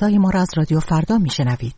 صدای ما را از رادیو فردا میشنوید.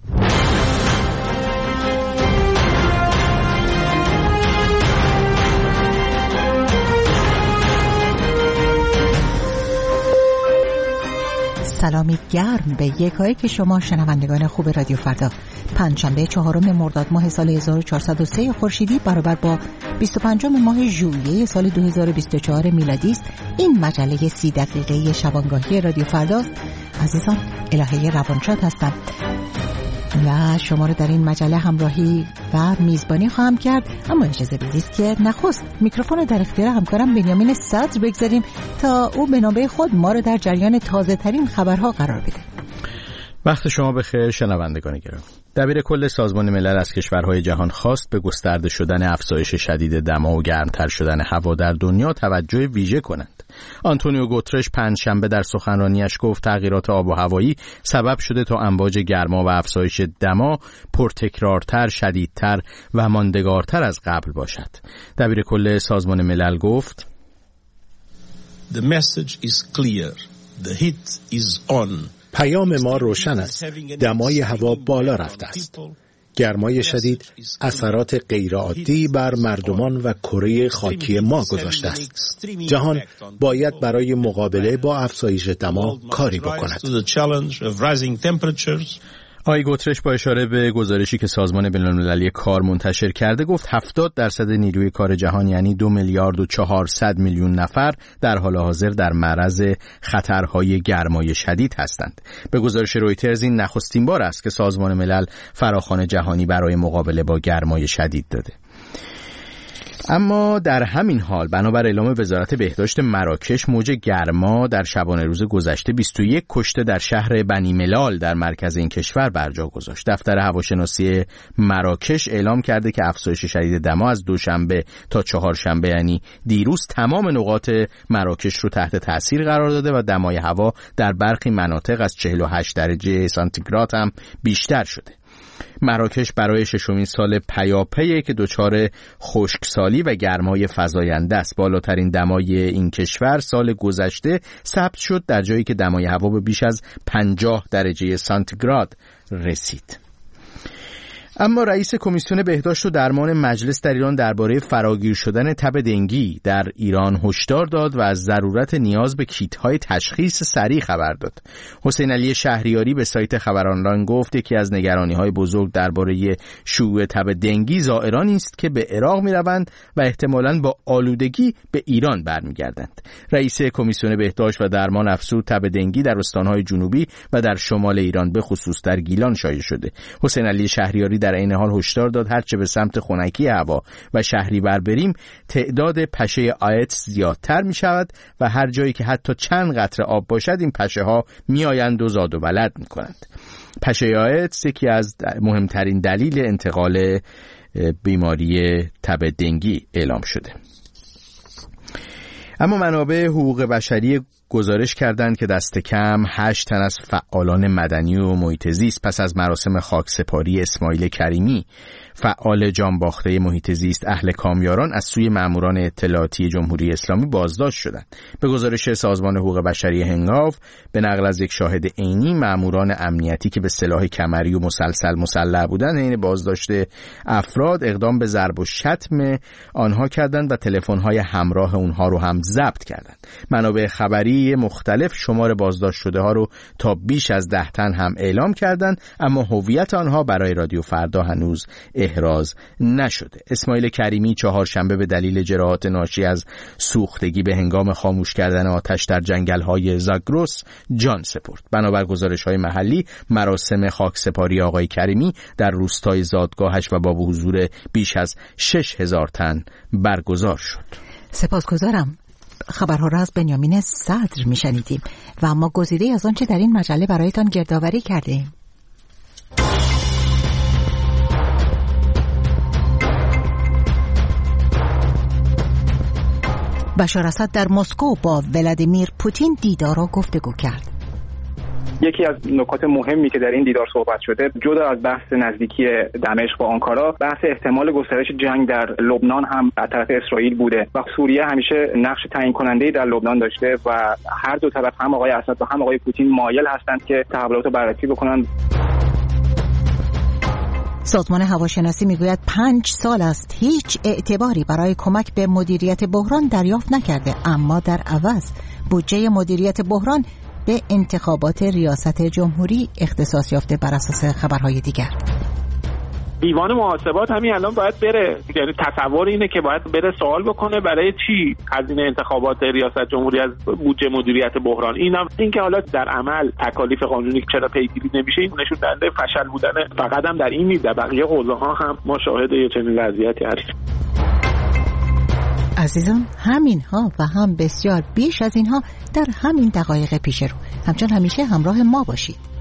سلامی گرم به یکایک شما شنوندگان خوب رادیو فردا. پنجشنبه 4 مرداد ماه سال 1403 خورشیدی برابر با 25 ماه ژوئیه سال 2024 میلادی است. این مجله 30 دقیقه‌ای شبانگاهی رادیو فرداست. عزیزان، الهه روانشاد هستم و شما رو در این مجله همراهی و میزبانی خواهم کرد. اما اجازه بدید که نخست میکروفون در اختیار همکارم بنیامین صدر بگذاریم تا او به نوبه خود ما رو در جریان تازه ترین خبرها قرار بده. وقت شما بخیر شنوندگان گرامی. دبیر کل سازمان ملل از کشورهای جهان خواست به گسترده شدن افزایش شدید دما و گرمتر شدن هوا در دنیا توجه ویژه کنند. آنتونیو گوترش پنجشنبه در سخنرانیش گفت تغییرات آب و هوایی سبب شده تا امواج گرما و افزایش دما پرتکرارتر، شدیدتر و ماندگارتر از قبل باشد. دبیر کل سازمان ملل گفت The message is clear. The heat is on. پیام ما روشن است. دمای هوا بالا رفته است. گرمای شدید اثرات غیرعادی بر مردمان و کره خاکی ما گذاشته است. جهان باید برای مقابله با افزایش دما کاری بکند. آقای گوترش با اشاره به گزارشی که سازمان بین‌المللی کار منتشر کرده گفت 70% نیروی کار جهان یعنی 2 میلیارد و 400 میلیون نفر در حال حاضر در معرض خطرهای گرمای شدید هستند. به گزارش رویترز این نخستین بار است که سازمان ملل فراخوان جهانی برای مقابله با گرمای شدید داده. اما در همین حال بنابر اعلام وزارت بهداشت مراکش موج گرما در شبانه روز گذشته 21 کشته در شهر بنی ملال در مرکز این کشور بر جا گذاشت. دفتر هواشناسی مراکش اعلام کرده که افزایش شدید دما از دوشنبه تا چهارشنبه یعنی دیروز تمام نقاط مراکش رو تحت تاثیر قرار داده و دمای هوا در برخی مناطق از 48 درجه سانتیگراد هم بیشتر شده. مراکش برای ششمین سال پیاپیه که دچار خشکسالی و گرمای فزاینده است. بالاترین دمای این کشور سال گذشته ثبت شد در جایی که دمای هوا به بیش از 50 درجه سانتیگراد رسید. اما رئیس کمیسیون بهداشت و درمان مجلس در ایران درباره فراگیر شدن تب دنگی در ایران هشدار داد و از ضرورت نیاز به کیت‌های تشخیص سریع خبر داد. حسین علی شهریاری به سایت خبر آنلاین گفت یکی از نگرانی‌های بزرگ درباره شیوع تب دنگی زائرانی است که به عراق می‌روند و احتمالاً با آلودگی به ایران برمیگردند. رئیس کمیسیون بهداشت و درمان افزود تب دنگی در استان‌های جنوبی و در شمال ایران به خصوص در گیلان شایع شده. حسین علی شهریاری در این حال هشدار داد هرچه به سمت خنکی هوا و شهریور بریم تعداد پشه آیتس زیادتر می شود و هر جایی که حتی چند قطره آب باشد این پشه ها می آیند و زاد و ولد می کنند. پشه آیتس یکی از مهمترین دلیل انتقال بیماری تب دنگی اعلام شده. اما منابع حقوق بشری گزارش کردند که دست کم 8 تن از فعالان مدنی و محیط زیست پس از مراسم خاکسپاری اسماعیل کریمی فعال جانباخته محیط زیست اهل کامیاران از سوی ماموران اطلاعاتی جمهوری اسلامی بازداشت شدند. به گزارش سازمان حقوق بشری هنگاو به نقل از یک شاهد عینی ماموران امنیتی که به سلاح کمری و مسلسل مسلح بودند حین بازداشت افراد اقدام به ضرب و شتم آنها کردند و تلفن‌های همراه اونها رو هم ضبط کردند. منابع خبری مختلف شمار بازداشت شده ها رو تا بیش از 10 تن هم اعلام کردند اما هویت آنها برای رادیو فردا هنوز احراز نشده. اسماعیل کریمی چهارشنبه به دلیل جراحات ناشی از سوختگی به هنگام خاموش کردن آتش در جنگل‌های زاگرس جان سپرد. بنابر گزارش‌های محلی مراسم خاکسپاری آقای کریمی در روستای زادگاهش و با حضور بیش از 6000 تن برگزار شد. سپاسگزارم. خبرها را از بنیامین صدر میشنیدیم و اما گزیده از آنچه در این مجله برایتان گردآوری کردیم. بشار اسد در مسکو با ولادیمیر پوتین دیدار و گفتگو کرد. یکی از نکات مهمی که در این دیدار صحبت شده، جدا از بحث نزدیکی دمشق با آنکارا، بحث احتمال گسترش جنگ در لبنان هم از طرف اسرائیل بوده و سوریه همیشه نقش تعیین کننده‌ای در لبنان داشته و هر دو طرف، هم آقای اسد و هم آقای پوتین، مایل هستند که تحولات رو بررسی بکنند. سازمان هواشناسی میگوید 5 سال است هیچ اعتباری برای کمک به مدیریت بحران دریافت نکرده، اما در عوض بودجه مدیریت بحران به انتخابات ریاست جمهوری اختصاص یافته بر اساس خبرهای دیگر. دیوان محاسبات همین الان باید بره، یعنی تصور اینه که باید بره سوال بکنه برای چی هزینه انتخابات ریاست جمهوری از بودجه مدیریت بحران. این که حالا در عمل تکالیف قانونی چرا پیگیری نمیشه، این نشون دهنده فشل بودن فقط هم در این نیست، در بقیه حوزه ها هم ما شاهد یه چنین وضعیتی هستیم. عزیزان، همین ها و هم بسیار بیش از اینها در همین دقایق پیش رو. همچون همیشه همراه ما باشید.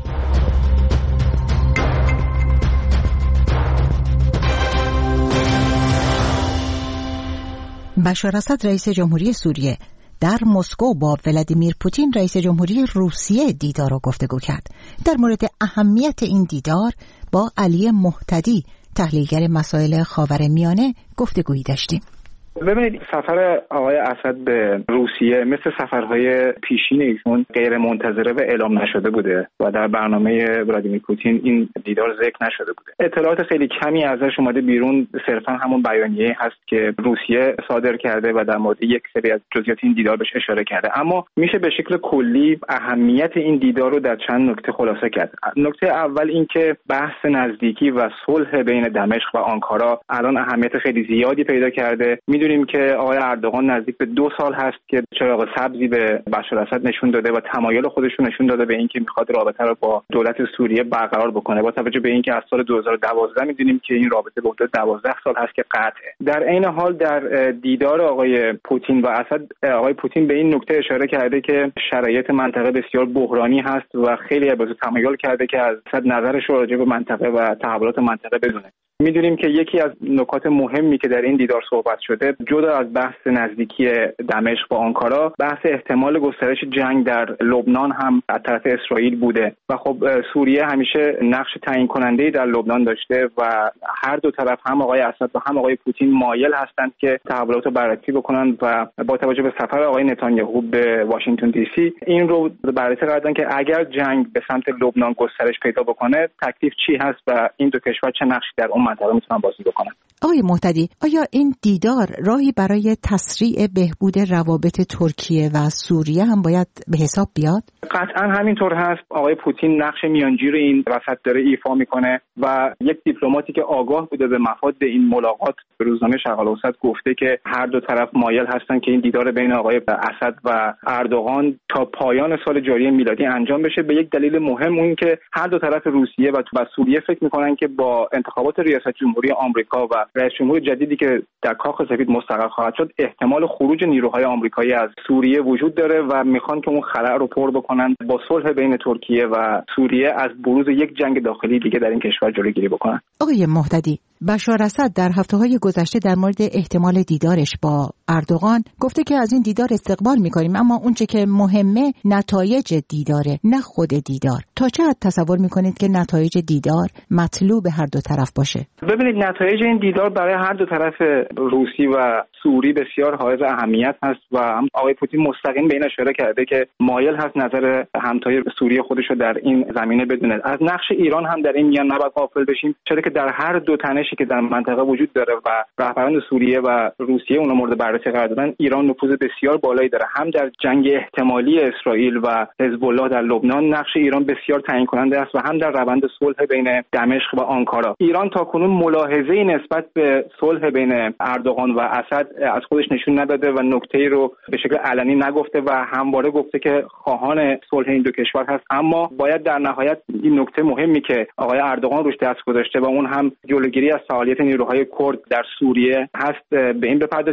بشار اسد رئیس جمهوری سوریه در مسکو با ولادیمیر پوتین رئیس جمهوری روسیه دیدار و گفتگو کرد. در مورد اهمیت این دیدار با علی مهتدی تحلیلگر مسائل خاورمیانه گفتگویی داشتیم. ببینید، سفر آقای اسد به روسیه مثل سفرهای پیشین ایشون غیر منتظره و اعلام نشده بوده و در برنامه ولادیمیر پوتین این دیدار ذکر نشده بوده. اطلاعات خیلی کمی ازش اومده بیرون، صرفا همون بیانیه هست که روسیه صادر کرده و در مورد یک سری از جزئیات این دیدار بهش اشاره کرده. اما میشه به شکل کلی اهمیت این دیدار رو در چند نکته خلاصه کرد. نکته اول این که بحث نزدیکی و صلح بین دمشق و آنکارا الان اهمیت خیلی زیادی پیدا کرده. میدونیم که آقای اردوغان نزدیک به 2 سال هست که چراغ سبزی به بشار اسد نشون داده و تمایل خودش رو نشون داده به اینکه میخواد رابطه رو با دولت سوریه برقرار بکنه، با توجه به اینکه از سال 2012 میدونیم که این رابطه به حدود 12 سال هست که قطعه. در عین حال در دیدار آقای پوتین و اسد، آقای پوتین به این نکته اشاره کرده که شرایط منطقه بسیار بحرانی هست و خیلی ابراز تمایل کرده که از اسد نظرش رو راجع به منطقه و تحولات منطقه بدونه. میدونیم که یکی از نکات مهمی که در این دیدار صحبت شده، جدا از بحث نزدیکی دمشق با آنکارا، بحث احتمال گسترش جنگ در لبنان هم از طرف اسرائیل بوده و خب سوریه همیشه نقش تعیین کننده‌ای در لبنان داشته و هر دو طرف، هم آقای اسد و هم آقای پوتین، مایل هستند که تحولات رو بررسی بکنند و با توجه به سفر آقای نتانیاهو به واشنگتن دی سی این رو بررسی کردن که اگر جنگ به سمت لبنان گسترش پیدا بکنه تکلیف چی هست و این دو کشور چه نقشی در اون منطقه میتونن بازی بکنن. آقای مهتدی، آیا این دیدار راهی برای تسریع بهبود روابط ترکیه و سوریه هم باید به حساب بیاد؟ قطعا همینطور هست. آقای پوتین نقش میانجی این وسط داره ایفا میکنه و یک دیپلماتی که آگاه بوده به مفاد این ملاقات به روزنامه شرق الاوسط گفته که هر دو طرف مایل هستن که این دیدار بین آقای اسد و اردوغان تا پایان سال جاری میلادی انجام بشه، به یک دلیل مهم اون که هر دو طرف روسیه و سوریه فکر میکنن که با انتخابات ریاست جمهوری آمریکا و رئیس جمهور جدیدی که در کاخ سفید مستقر خواهد شد، احتمال خروج نیروهای آمریکایی از سوریه وجود داره و میخوان که اون خلأ رو پر بکنن با صلح بین ترکیه و سوریه از بروز یک جنگ داخلی دیگه در این کشور جلوگیری بکنن. آقای مهتدی، بشار اسد در هفته‌های گذشته در مورد احتمال دیدارش با اردوغان گفته که از این دیدار استقبال می‌کنیم، اما اونچه که مهمه نتایج دیداره، نه خود دیدار. تا چه حد تصور می‌کنید که نتایج دیدار مطلوب هر دو طرف باشه؟ ببینید، نتایج این دیدار برای هر دو طرف روسی و سوری بسیار حائز اهمیت هست و آقای پوتین مستقیم به این اشاره کرده که مایل هست نظر همتای سوریه خودش رو در این زمینه بدونه. از نقش ایران هم در این میان نباید غافل بشیم، چرا که در هر دو تنشی که در منطقه وجود داره و رهبران سوریه و روسیه اون مورد بررسی قرار دادن، ایران نفوذ بسیار بالایی داره. هم در جنگ احتمالی اسرائیل و حزب الله در لبنان نقش ایران بسیار تعیین کننده است و هم در روند صلح بین دمشق و آنکارا. ایران تاکنون ملاحظه‌ای نسبت به صلح بین اردوغان و اسد از خودش نشون نداده و نکته‌ای رو به شکل علنی نگفته و همواره گفته که خواهان صلح این دو کشور هست. اما باید در نهایت این نکته مهمی که آقای اردوغان روش دست گذاشته و اون هم جلوگیری از فعالیت نیروهای کرد در سوریه هست به این بپردازیم و هم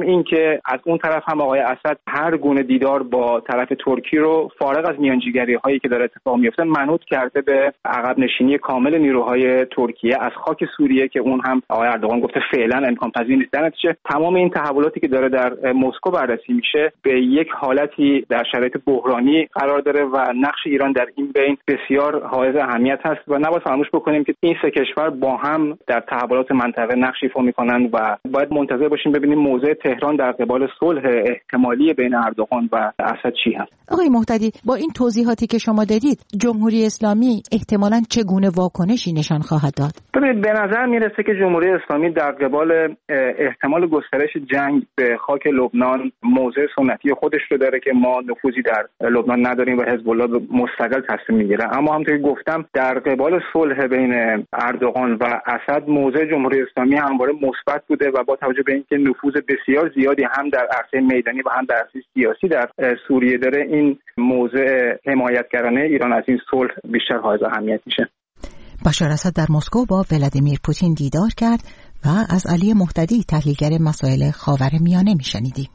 این که از اون طرف هم آقای اسد هر گونه دیدار با طرف ترکی رو فارغ از میانجیگری هایی که داره اتفاق میفته منوط کرده به عقب نشینی کامل نیروهای ترکیه از خاک سوریه که اون هم آقای اردوغان گفته فعلا امکان پذیر نیست. در نتیجه تمام این تحولاتی که داره در مسکو بررسی میشه به یک حالتی در شرایط بحرانی قرار داره و نقش ایران در این بین بسیار حائز اهمیت هست و نباید فراموش بکنیم که این سه کشور با هم در تحولات منطقه نقش ایفا میکنن و باید منتظر باشیم ببینیم موضع تهران در قبال صلح احتمالی بین اردوغان و اسد چی هست. آقای مهتدی، با این توضیحاتی که شما دادید جمهوری اسلامی احتمالاً چگونه واکنشی نشان خواهد داد؟ ببینید به نظر میرسه که جمهوری اسلامی در قبال احتمال گسترش جنگ به خاک لبنان موضع سنتی خودش رو داره که ما نفوذی در لبنان نداریم و حزب الله مستقل تصمیم میگیره، اما همونطور که گفتم در قبال صلح بین اردوغان و اسد موضع جمهوری اسلامی همواره مثبت بوده و با توجه به اینکه نفوذ بسیار زیادی هم در عرصه میدانی و هم در عرصه سیاسی در سوریه داره، این موضع حمایتگرانه ایران از این صلح بیشتر حائز اهمیت میشه. بشار اسد در مسکو با ولادیمیر پوتین دیدار کرد و از علی مهتدی تحلیلگر مسائل خاورمیانه میشنیدیم.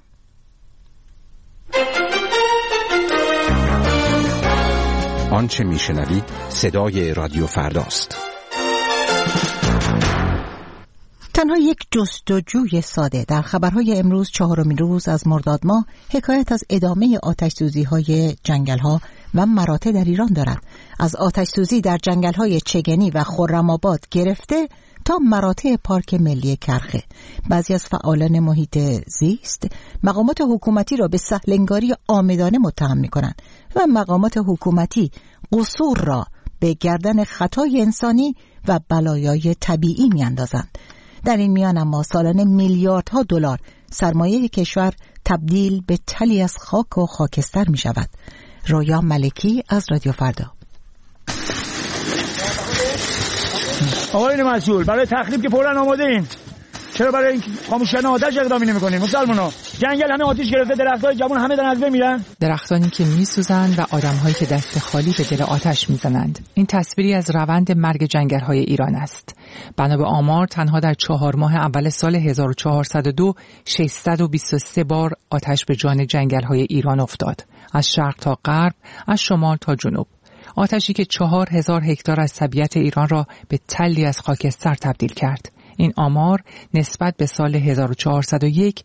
آنچه میشنوید صدای رادیو فرداست. تنها یک جستجوی ساده در خبرهای امروز 4 روز از مرداد ماه حکایت از ادامه آتش‌سوزی‌های جنگل‌ها و مراتع در ایران دارد. از آتش‌سوزی در جنگل‌های چگنی و خرم‌آباد گرفته تا مراتع پارک ملی کرخه. بعضی از فعالان محیط زیست مقامات حکومتی را به سهل‌انگاری عامدانه متهم می‌کنند و مقامات حکومتی قصور را به گردن خطای انسانی و بلایای طبیعی می‌اندازند. در این میان اما سالانه میلیاردها دلار سرمایه کشور تبدیل به تلی از خاک و خاکستر می شود. رویا ملکی از رادیو فردا. آقایون مسئول، برای تخریب که فوراً آماده این. چرا برای این خاموش کردن آتش اقدامی نمی‌کنید؟ مسلمانا، جنگل همه آتش گرفته، درخت‌های جوان همه دارن از بین میرن. درختانی که میسوزند و آدم‌هایی که دست خالی به دل آتش میزنند. این تصویری از روند مرگ جنگل‌های ایران است. بنا به آمار تنها در 4 ماه اول سال 1402 623 بار آتش به جان جنگل‌های ایران افتاد. از شرق تا غرب، از شمال تا جنوب. آتشی که 4000 هکتار از طبیعت ایران را به تلی از خاکستر تبدیل کرد. این آمار نسبت به سال 1401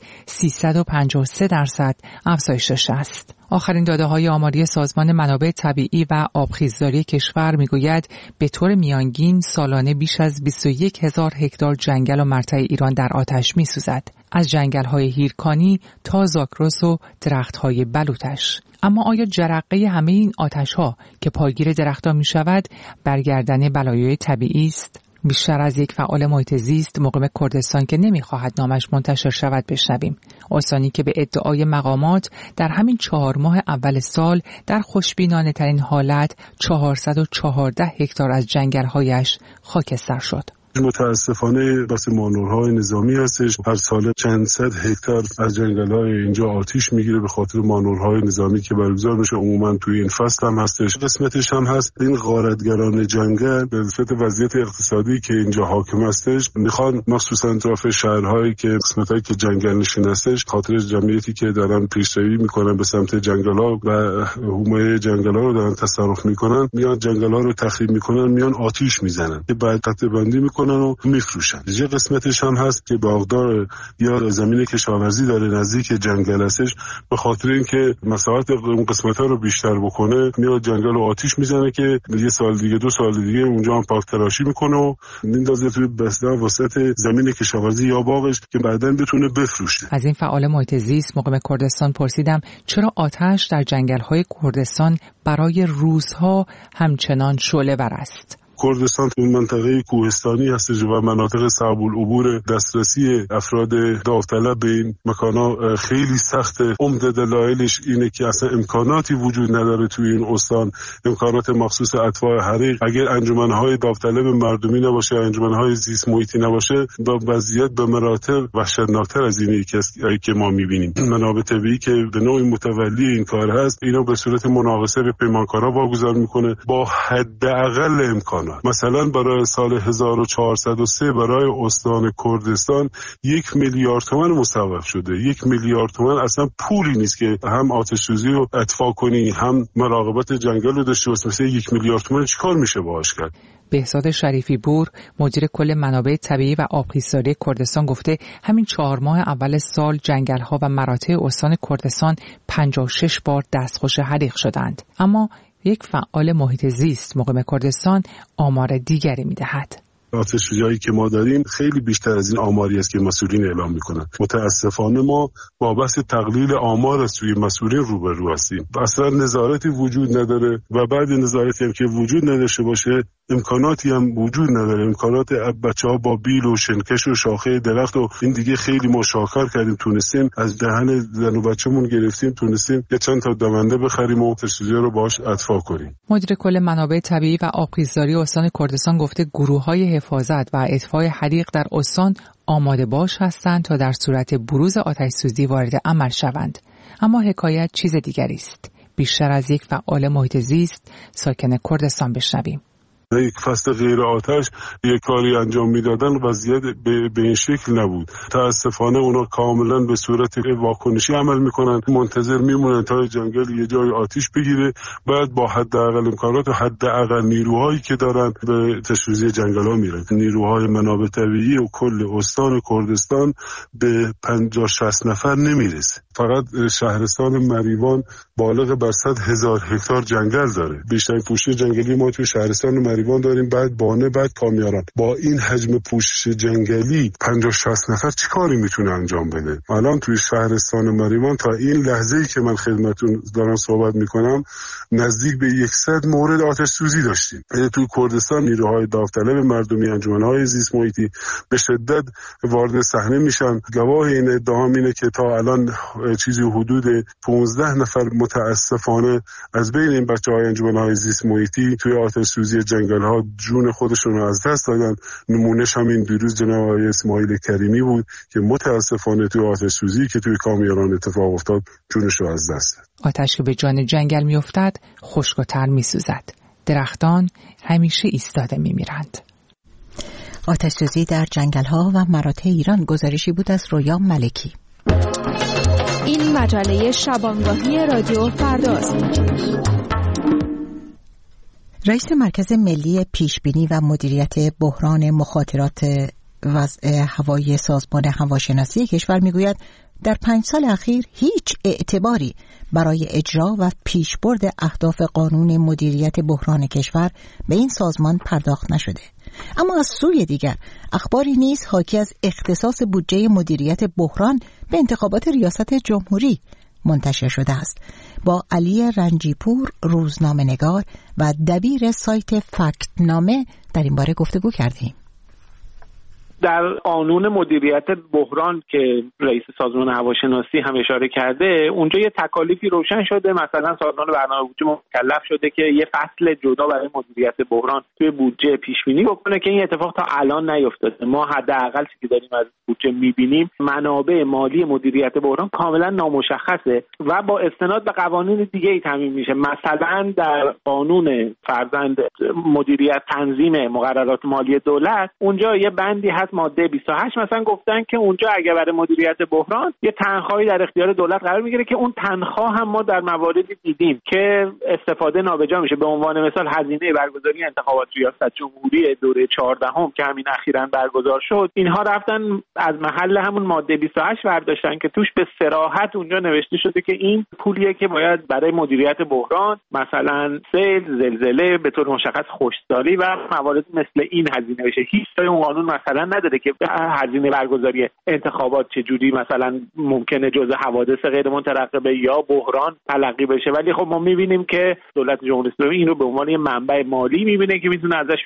353% افزایش داشته است. آخرین داده‌های آماری سازمان منابع طبیعی و آبخیزداری کشور می‌گوید به طور میانگین سالانه بیش از 21000 هکتار جنگل و مرتع ایران در آتش می‌سوزد، از جنگل‌های هیرکانی تا زاگرس و درخت‌های بلوطش. اما آیا جرقه همه این آتش‌ها که پایگیر درختان می‌شود برگردن بلایای طبیعی است؟ بیشتر از یک فعال محیط زیست مقیم کردستان که نمی‌خواهد نامش منتشر شود بشنویم. استانی که به ادعای مقامات در همین 4 ماه اول سال در خوشبینانه ترین حالت 414 هکتار از جنگل‌هایش خاکستر شد. متاسفانه بس مانورهای نظامی هستش. هر سال چند صد هکتار از جنگل‌های اینجا آتش میگیره به خاطر مانورهای نظامی که برگزار میشه. عموما توی این فصل هم هستش. قسمتش هم هست این غارتگران جنگل به نسبت وضعیت اقتصادی که اینجا حاکم هستش میخوان مخصوصا اطراف شهرهایی که قسمتایی که جنگل نشین هستش خاطر جمعیتی که دارن پیشروی میکنن به سمت جنگل‌ها و حومه جنگل‌ها رو دارن تصرف میکنن، میان جنگل‌ها رو تخریب میکنن، میان آتش میزنن که بعد قطع بندی و میفروشن. یه قسمتش هم هست که باغدار یا زمین کشاورزی داره نزدیک جنگل هستش، به خاطر اینکه مساحت اون قسمت‌ها رو بیشتر بکنه میاد جنگل رو آتش میزنه که یه سال دیگه 2 سال دیگه اونجا هم پاک تراشی میکنه و میندازه توی بسته وسط زمین کشاورزی یا باغش که بعداً بتونه بفروشه. از این فعال محیط زیست مقیم کردستان پرسیدم چرا آتش در جنگل‌های کردستان برای روزها همچنان شعله‌ور است. کردستان اون منطقه کوهستانی هستش و مناطق صعب العبور، دسترسی افراد داوطلب به این مکان‌ها خیلی سخته. عمده دلایلش اینه که اصلا امکاناتی وجود نداره توی این استان، امکانات مخصوص اطفاء حریق. اگر انجمن‌های داوطلب مردمی نباشه، انجمن‌های زیست محیطی نباشه، با وضعیت به مراتب وحشتناکتر از اینی که ما می‌بینیم. منابع طبیعی که به نوعی متولی این کار هست، اینو به صورت مناقصه به پیمانکارا واگذار می‌کنه با حداقل امکانات. میاد. مثلا برای سال 1403 برای استان کردستان 1 میلیارد تومان مصوب شده. 1 میلیارد تومان اصلا پولی نیست که هم آتش سوزی رو اطفا کنی هم مراقبت جنگل رو داشته باشی. مثلا 1 میلیارد تومان چیکار میشه باهاش کرد؟ بهزاد شریفی پور مدیر کل منابع طبیعی و آبخیزداری کردستان گفته همین 4 ماه اول سال جنگل‌ها و مراتع استان کردستان 56 بار دستخوش حریق شدند. اما یک فعال محیط زیست مقیم کردستان آمار دیگری می‌دهد. آتش سوزی‌هایی که ما داریم خیلی بیشتر از این آماری است که مسئولین اعلام میکنن. متاسفانه ما با بحث تقلیل آمار از سوی مسئولین روبرو هستیم. اصلا نظارتی وجود نداره و بعد نظارتی هم که وجود نداشته باشه امکاناتی هم وجود نداره. امکانات بچه‌ها با بیل و شنکش و شاخه درخت و این دیگه خیلی ما شاکر کردیم، تونستیم از دهن زن و بچه‌مون گرفتیم، تونستیم یه چند تا دونده بخریم و آتش سوزی رو باهاش اطفا کنیم. مدیر کل منابع طبیعی و آبخیزداری استان کردستان گفته گروه‌های حفاظت و اطفای حریق در استان آماده باش هستند تا در صورت بروز آتش سوزی وارد عمل شوند. اما حکایت چیز دیگری است. بیشتر از یک فعال محیط زیست ساکن کردستان بشنویم. یک فصل غیر آتش یک کاری انجام میدادن وضعیت به این شکل نبود. تاسفانه اونا کاملا به صورت واکنشی عمل میکنن، منتظر میمونن تا جنگل یه جای آتش بگیره، بعد با حداقل امکانات و حداقل نیروهایی که دارن به تشویض جنگل ها میرن. نیروهای منابع طبیعی و کل استان کردستان به 50-60 نفر نمیرسه. فقط شهرستان مریوان بالغ بر 100,000 هکتار جنگل داره. بیشترین پوشش جنگلی ما تو شهرستان مریوان داریم، بعد بانه، بعد کامیاران. با این حجم پوشش جنگلی 50-60 نفر چی کاری میتونه انجام بده؟ الان توی شهرستان مریوان تا این لحظه‌ای که من خدمتتون دارم صحبت میکنم نزدیک به 100 مورد آتش سوزی داشتیم. تو کردستان نیروهای داوطلب مردمی، انجمن‌های زیست محیطی به شدت وارد صحنه میشن. گواه این ادعا اینه که تا الان چیزی حدود 15 نفر متاسفانه از بین این بچه‌های انجمن‌های زیست محیطی توی آتش سوزی جنگل‌ها جون خودشون رو از دست دادن. نمونهش همین دیروز جناب آقای اسماعیل کریمی بود که متاسفانه توی آتش سوزی که توی کامیاران اتفاق افتاد جونش رو از دست داد. آتش که به جان جنگل میافتد خشک و تر میسوزد. درختان همیشه ایستاده میمیرند. آتش سوزی در جنگل‌ها و مراتع ایران گزارشی بود از رویا ملکی. این مجله شبانگاهی رادیو فرداست. رئیس مرکز ملی پیشبینی و مدیریت بحران مخاطرات وضع هوایی سازمان هواشناسی کشور میگوید در 5 سال اخیر هیچ اعتباری برای اجرا و پیشبرد اهداف قانون مدیریت بحران کشور به این سازمان پرداخت نشده. اما از سوی دیگر اخباری نیز حاکی از اختصاص بودجه مدیریت بحران به انتخابات ریاست جمهوری منتشر شده است. با علی رنجیپور روزنامه‌نگار و دبیر سایت فکتنامه در این باره گفتگو کردیم. در قانون مدیریت بحران که رئیس سازمان هواشناسی هم اشاره کرده، اونجا یه تکالیفی روشن شده. مثلا سازمان برنامه بودجه مکلف شده که یه فصل جدا برای مدیریت بحران توی بودجه پیش بینی بکنه که این اتفاق تا الان نیفتاده. ما حداقل چیزی که داریم از بودجه می‌بینیم منابع مالی مدیریت بحران کاملا نامشخصه و با استناد به قوانین دیگه‌ای تامین میشه. مثلا در قانون فرزند مدیریت تنظیم مقررات مالی دولت اونجا یه بندی هست ماده 28 مثلا گفتن که اونجا اگه برای مدیریت بحران یه تنخواهی در اختیار دولت قرار میگیره که اون تنخواه هم ما در مواردی دیدیم که استفاده نابجا میشه. به عنوان مثال هزینه برگزاری انتخابات ریاست جمهوری دوره 14 که همین اخیراً برگزار شد، اینها رفتن از محل همون ماده 28 برداشتن که توش به صراحت اونجا نوشته شده که این پولیه که باید برای مدیریت بحران مثلا سیل، زلزله، به طور مشخص خشکسالی و موارد مثل این هزینه بشه. هیچ جای اون قانون مثلا نداره که هزینه برگزاری انتخابات چجوری مثلا ممکنه جزء حوادث غیر مترقبه یا بحران تلقی بشه. ولی خب ما میبینیم که دولت جمهوری اسلامی این رو به عنوان یه منبع مالی میبینه که میتونه ازش بره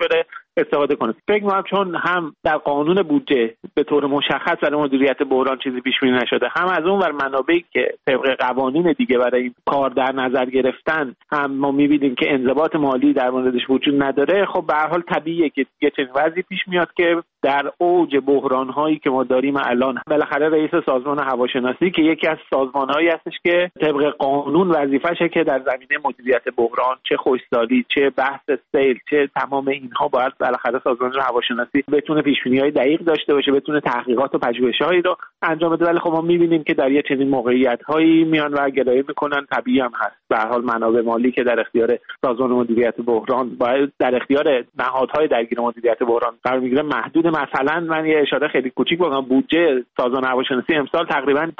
استفاده کنه. فکر می‌کنم چون هم در قانون بودجه به طور مشخص برای مدیریت بحران چیزی پیش بینی نشده، هم از اون ور منابعی که طبق قوانین دیگه برای این کار در نظر گرفتن هم ما می‌بینیم که انضباط مالی در موردش وجود نداره. خب به هر حال طبیعیه که یه چنین وضعی پیش میاد که در اوج بحران‌هایی که ما داریم الان بالاخره رئیس سازمان هواشناسی که یکی از سازمان‌هایی هستش که طبق قانون وظیفه‌شه که در زمینه مدیریت بحران، چه خشکسالی، چه بحث سیل، چه تمام اینها باید بالاخره سازمان هواشناسی بتونه پیش‌بینی‌های دقیق داشته باشه، بتونه تحقیقات و پژوهش‌هایی رو انجام بده. ولی خب ما می‌بینیم که در یه چنین موقعیت‌هایی میان و گلایه می‌کنن، طبیعی هم هست. به هر حال منابع مالی که در اختیار سازمان مدیریت بحران باید در اختیار نهادهای درگیر مدیریت بحران قرار می‌گیره محدود. مثلا من یه اشاره خیلی کوچیک بکنم، بودجه سازمان هواشناسی امسال تقریبا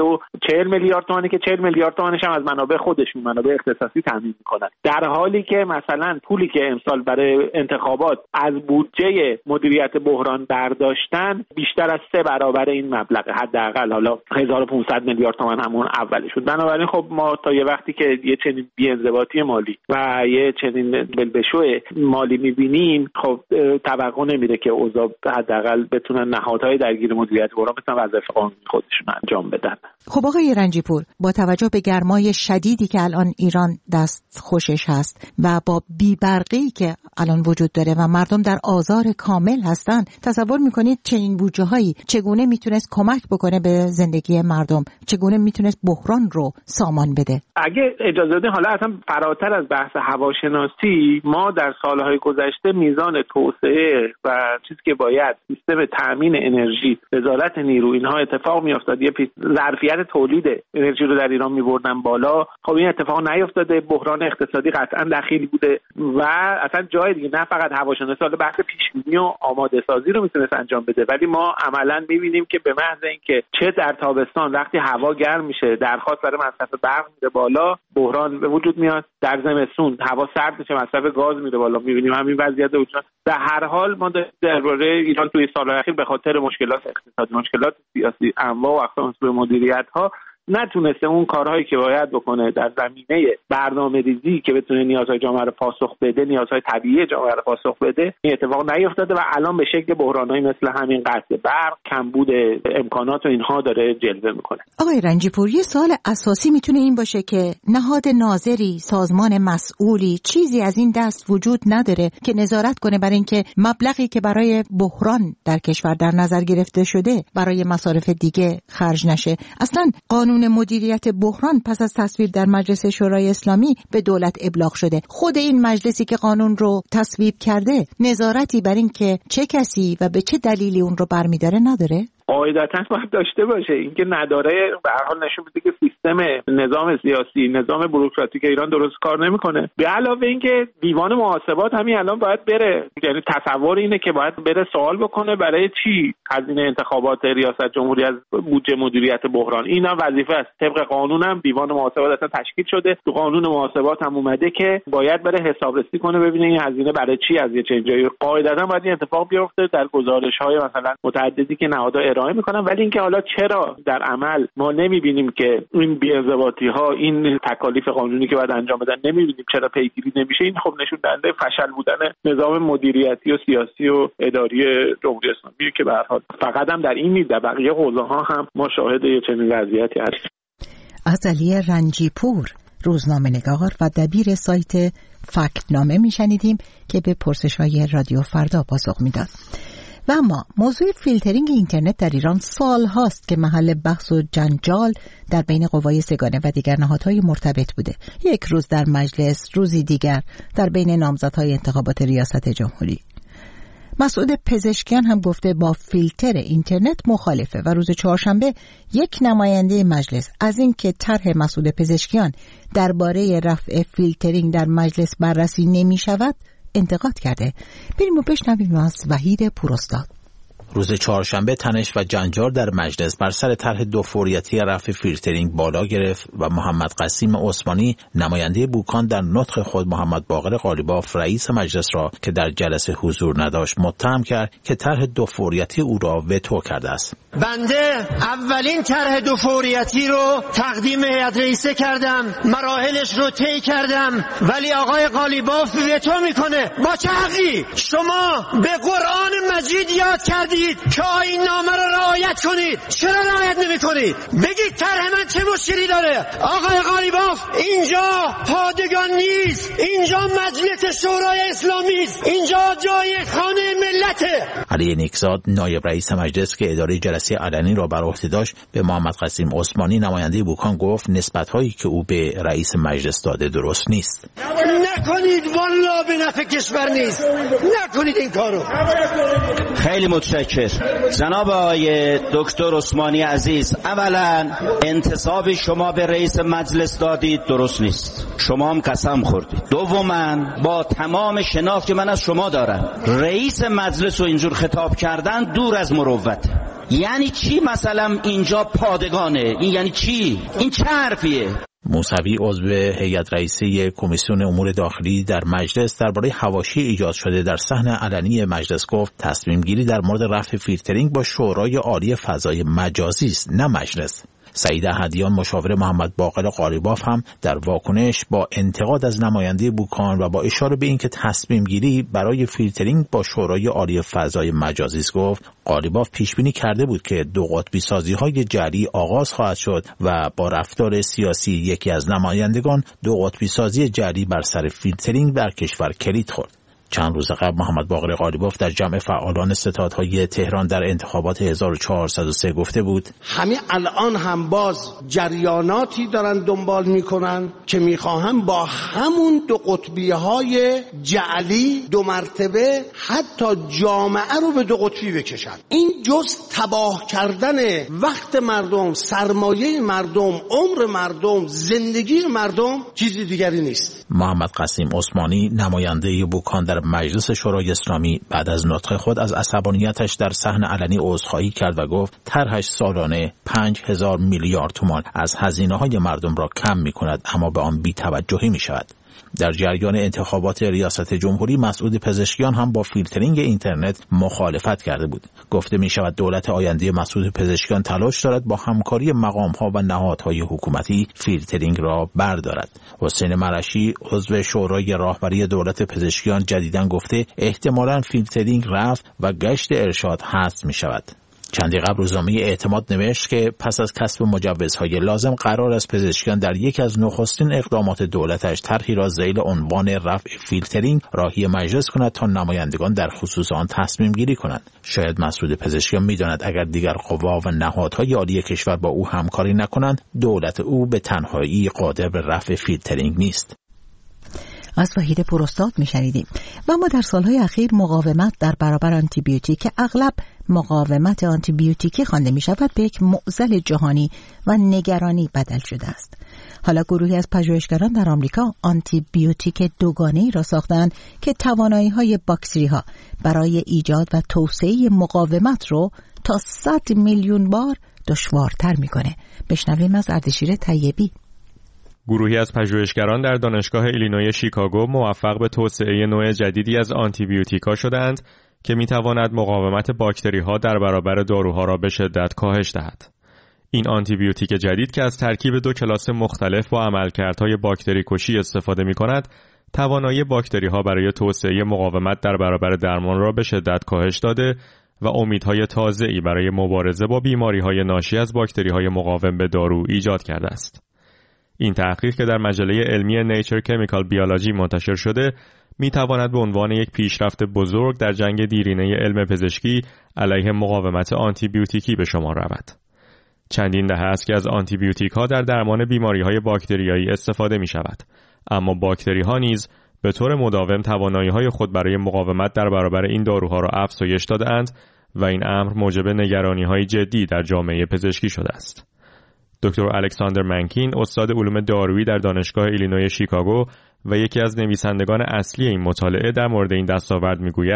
540 میلیارد تومانه که 40 میلیارد تومانش هم از منابع خودشون، منابع اختصاصی تامین می‌کنن، در حالی که مثلا پولی که امسال برای انتخابات از بودجه مدیریت بحران برداشتن بیشتر از 3 برابر این مبلغ، حداقل حالا 1500 میلیارد تومان همون اولش بود. بنابراین خب ما تا یه وقتی که یه چنین بی‌انضباطی مالی و یه چنین بلبشو مالی می‌بینیم، خب توقع نمیره که اوضاع حداقل بتونن نهادهای درگیر مدیریت بحران بتونن وظایف قانونی خودشون انجام بدن. خب آقای رنجی پور، با توجه به گرمای شدیدی که الان ایران دست خوشش هست و با بی‌برقی که الان وجود داره و مردم در آزار کامل هستن، تصور میکنید چنین بودجه‌هایی چگونه میتونست کمک بکنه به زندگی مردم؟ چگونه میتونست بحران رو سامان بده؟ اگه اجازه بدین حالا اصلا فراتر از بحث هواشناسی، ما در سالهای گذشته میزان توسعه و چیزی که باید سیستم تامین انرژی، وزارت نیرو، اینها اتفاق میافتاد، یه ظرفیت تولید انرژی رو در ایران میبردن بالا. خب این اتفاق نیافتاده، بحران اقتصادی قطعا دخیل بوده و اصلا جای دیگه نه فقط هواشناسی، حالا بحث پیش‌بینی و آماده سازی رو میتونست انجام بده، ولی ما عملاً میبینیم که به محض اینکه چه در تابستان وقتی هوا گرم میشه درخواست برای مصرف برق میره بالا، بحران به وجود میاد. در زمستون هوا سرد میشه، مصرف گاز میره بالا، میبینیم همین وضعیت وجود. در هر حال ما درباره ایران توی سال‌های اخیر به خاطر مشکلات اقتصادی، مشکلات سیاسی، انواع و اقسام مدیریت‌ها نتونسته اون کارهایی که باید بکنه در زمینه برنامه‌ریزی که بتونه نیازهای جامعه رو پاسخ بده، نیازهای طبیعی جامعه رو پاسخ بده، این اتفاق نیفتاده و الان به شکل بحران‌های مثل همین قطع برق، کمبود امکانات و اینها داره جلوه میکنه. آقای رنجی پور، یه سوال اساسی میتونه این باشه که نهاد ناظری، سازمان مسئولی چیزی از این دست وجود نداره که نظارت کنه برای اینکه مبلغی که برای بحران در کشور در نظر گرفته شده برای مصارف دیگه خرج نشه؟ اصلا قانون مدیریت بحران پس از تصویب در مجلس شورای اسلامی به دولت ابلاغ شده. خود این مجلسی که قانون رو تصویب کرده نظارتی بر این که چه کسی و به چه دلیلی اون رو برمی‌داره نداره؟ قاعدتاً باید داشته باشه. اینکه نداره به هر حال نشون میده که سیستم نظام سیاسی، نظام بوروکراتیک ایران درست کار نمیکنه. به علاوه اینکه دیوان محاسبات همین الان باید بره، یعنی تصور اینه که باید بره سوال بکنه برای چی هزینه انتخابات ریاست جمهوری از بودجه مدیریت بحران. اینا وظیفه است. طبق قانون هم دیوان محاسبات اصلا تشکیل شده، تو قانون محاسبات هم اومده که باید بره حسابرسی کنه ببینه این هزینه برای چی از یه چنجایی. قاعدتاً باید این اتفاق بیفته در گزارش‌های مثلا متعددی که نهادها ارائه میکنن. ولی اینکه حالا چرا در عمل ما نمیبینیم که این بی‌انضباطی‌ها، این تکالیف قانونی که باید انجام بدن نمیبینیم چرا پیگیری نمیشه، این خب نشون دهنده فشل بودن نظام مدیریتی و سیاسی و اداری جمهوری اسلامی که به هر حال فقط هم در این نیست، در بقیه حوزه‌ها هم ما شاهد یه چنین وضعیتی هستیم. علی رنجی پور، روزنامه‌نگار و دبیر سایت فکتنامه میشنیدیم که به پرسش‌های رادیو فردا پاسخ میداد. و اما موضوع فیلترینگ اینترنت در ایران سال هاست که محل بحث و جنجال در بین قوای سگانه و دیگر نهادهای مرتبط بوده. یک روز در مجلس، روزی دیگر در بین نامزدهای انتخابات ریاست جمهوری. مسعود پزشکیان هم گفته با فیلتر اینترنت مخالفه و روز چهارشنبه یک نماینده مجلس از این که طرح مسعود پزشکیان درباره رفع فیلترینگ در مجلس بررسی نمی شود انتقاد کرده. بریم و بشنویم از وحید پوراستاد. روز چهارشنبه تنش و جنجال در مجلس بر سر طرح دو فوریتی رفع فیلترینگ بالا گرفت و محمد قسیم عثمانی نماینده بوکان در نطق خود محمد باقر قالیباف رئیس مجلس را که در جلسه حضور نداشت متهم کرد که طرح دو فوریتی او را وتو کرده است. بنده اولین طرح دو فوریتی رو تقدیم هیئت رئیسه کردم، مراحلش رو طی کردم، ولی آقای قالیباف وتو میکنه. با چه حقی؟ شما به قرآن مجید یاد کردید که آیین نامه رو رعایت کنید، چرا رعایت نمی‌کنید؟ بگید طرح من چه مشکلی داره؟ آقای قالیباف اینجا پادگان نیست، اینجا مجلس شورای اسلامی است، اینجا جای خانه ملته. علی نیکزاد نایب رئیس مجلس که اداره جلسه علنی را بر عهده داشت به محمد قسیم عثمانی نماینده بوکان گفت نسبت‌هایی که او به رئیس مجلس داده درست نیست. نکنید، والله به نفع کشور نیست، نکنید این کارو. خیلی متشکر جناب آقای دکتر عثمانی عزیز. اولا انتصاب شما به رئیس مجلس دادید درست نیست، شما هم قسم خوردید. دوما با تمام شناخت که من از شما دارم رئیس مجلس رو اینجور خطاب کردن دور از مروت. یعنی چی مثلا اینجا پادگانه؟ این یعنی چی؟ این چه حرفیه؟ موسوی عضو هیئت رئیسه کمیسیون امور داخلی در مجلس درباره حواشی ایجاد شده در صحن علنی مجلس گفت تصمیم گیری در مورد رفع فیلترینگ با شورای عالی فضای مجازی است نه مجلس. سعید احدیان مشاور محمد باقر قالیباف هم در واکنش با انتقاد از نماینده بوکان و با اشاره به اینکه تصمیم گیری برای فیلترینگ با شورای عالی فضای مجازی است گفت قالیباف پیش بینی کرده بود که دو قطبی سازی های جعلی آغاز خواهد شد و با رفتار سیاسی یکی از نمایندگان دو قطبی سازی جعلی بر سر فیلترینگ در کشور کلید خورد. چند روز قبل محمد باقر قالیباف در جمع فعالان ستادهای تهران در انتخابات 1403 گفته بود همین الان هم باز جریاناتی دارن دنبال میکنن که میخواهم با همون دو قطبی های جعلی دو مرتبه حتی جامعه رو به دو قطبی بکشن. این جز تباه کردن وقت مردم، سرمایه مردم، عمر مردم، زندگی مردم، چیزی دیگری نیست. محمد قسیم عثمانی نماینده بوکان در مجلس شورای اسلامی بعد از نطق خود از عصبانیتش در صحن علنی عذرخواهی کرد و گفت طرحش سالانه 5000 میلیارد تومان از هزینه‌های مردم را کم می‌کند اما به آن بی‌توجهی می‌شود. در جریان انتخابات ریاست جمهوری مسعود پزشکیان هم با فیلترینگ اینترنت مخالفت کرده بود. گفته می شود دولت آینده مسعود پزشکیان تلاش دارد با همکاری مقام‌ها و نهادهای حکومتی فیلترینگ را بردارد. حسین مرشی عضو شورای راهبری دولت پزشکیان جدیداً گفته احتمالاً فیلترینگ رفت و گشت ارشاد حذف می شود. چندی قبل روزنامه اعتماد نوشت که پس از کسب مجوزهای لازم قرار است پزشکیان در یکی از نخستین اقدامات دولتش طرحی را ذیل عنوان رفع فیلترینگ راهی مجلس کند تا نمایندگان در خصوص آن تصمیم گیری کنند. شاید مسعود پزشکیان می‌داند اگر دیگر قوا و نهادهای عالی کشور با او همکاری نکنند دولت او به تنهایی قادر به رفع فیلترینگ نیست. از وحید پروستاد می‌شنیدیم. و ما در سالهای اخیر مقاومت در برابر آنتیبیوتیک که اغلب مقاومت آنتیبیوتیکی خوانده می‌شود به یک معضل جهانی و نگرانی بدل شده است. حالا گروهی از پژوهشگران در آمریکا آنتیبیوتیک دوگانه‌ای را ساختند که توانایی‌های باکتری‌ها برای ایجاد و توسعه مقاومت رو تا 100 میلیون بار دشوارتر می‌کنه. بشنویم از اردشیر طیبی. گروهی از پژوهشگران در دانشگاه ایلینوی شیکاگو موفق به توسعه نوع جدیدی از آنتیبیوتیکا شدند که می‌تواند مقاومت باکتری‌ها در برابر داروها را به شدت کاهش دهد. این آنتیبیوتیک جدید که از ترکیب دو کلاس مختلف با عملکردهای باکتری کشی استفاده می‌کند، توانایی باکتری‌ها برای توسعه مقاومت در برابر درمان را به شدت کاهش داده و امیدهای تازه‌ای برای مبارزه با بیماری‌های ناشی از باکتری‌های مقاوم به دارو ایجاد کرده است. این تحقیق که در مجله علمی نیچر کمیکال بیولوژی منتشر شده می‌تواند به عنوان یک پیشرفت بزرگ در جنگ دیرینه علم پزشکی علیه مقاومت آنتیبیوتیکی به شمار رود. چندین دهه است که از آنتیبیوتیک‌ها در درمان بیماری‌های باکتریایی استفاده می‌شود، اما باکتری‌ها نیز به طور مداوم توانایی‌های خود برای مقاومت در برابر این داروها را افزایش داده‌اند و این امر موجب نگرانی‌های جدی در جامعه پزشکی شده است. دکتر الکساندر منکین استاد علوم دارویی در دانشگاه ایلینوی شیکاگو و یکی از نویسندگان اصلی این مطالعه در مورد این دستاورد میگوید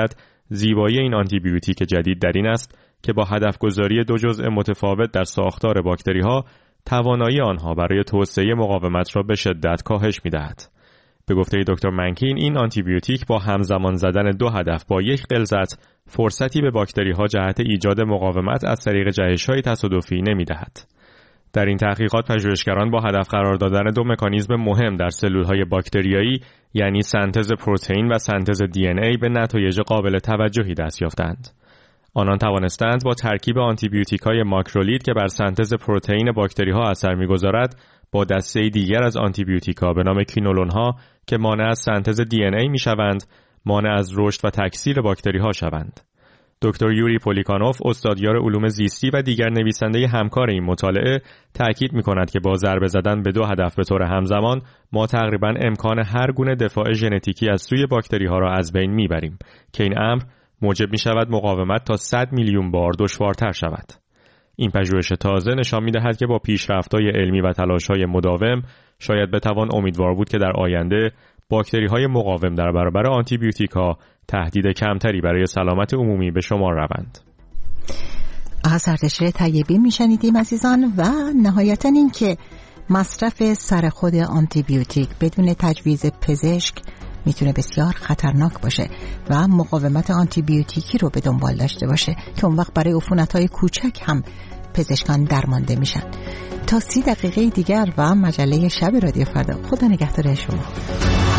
زیبایی این آنتیبیوتیک جدید در این است که با هدف گذاری دو جزء متفاوت در ساختار باکتری‌ها توانایی آنها برای توسعه مقاومت را به شدت کاهش می‌دهد. به گفته دکتر منکین این آنتیبیوتیک با همزمان زدن دو هدف با یک غلظت فرصتی به باکتری‌ها جهت ایجاد مقاومت از طریق جهش‌های تصادفی نمی‌دهد. در این تحقیقات پژوهشگران با هدف قرار دادن دو مکانیزم مهم در سلول‌های باکتریایی یعنی سنتز پروتئین و سنتز DNA به نتایج قابل توجهی دست یافتند. آنان توانستند با ترکیب آنتیبیوتیک‌های ماکرولید که بر سنتز پروتئین باکتری‌ها اثر می‌گذارد با دسته دیگر از آنتیبیوتیکا به نام کینولون‌ها که مانع از سنتز DNA می‌شوند، مانع از رشد و تکثیر باکتری‌ها شوند. دکتر یوری پولیکانوف استادیار علوم زیستی و دیگر نویسنده همکار این مطالعه تاکید می‌کند که با ضربه زدن به دو هدف به طور همزمان ما تقریباً امکان هر گونه دفاع ژنتیکی از سوی باکتری‌ها را از بین می‌بریم که این امر موجب می‌شود مقاومت تا 100 میلیون بار دشوارتر شود. این پژوهش تازه نشان می‌دهد که با پیشرفت‌های علمی و تلاش‌های مداوم شاید بتوان امیدوار بود که در آینده باکتری‌های مقاوم در برابر آنتیبیوتیک‌ها تهدید کمتری برای سلامت عمومی به شمار روند. از اردشیر طیبی میشنیدیم عزیزان. و نهایتاً این که مصرف سر خود آنتیبیوتیک بدون تجویز پزشک میتونه بسیار خطرناک باشه و مقاومت آنتیبیوتیکی رو به دنبال داشته باشه که اون وقت برای عفونت‌های کوچک هم پزشکان درمانده میشن. تا 30 دقیقه دیگر و مجله شب رادیو فردا. خدا نگهدار شما.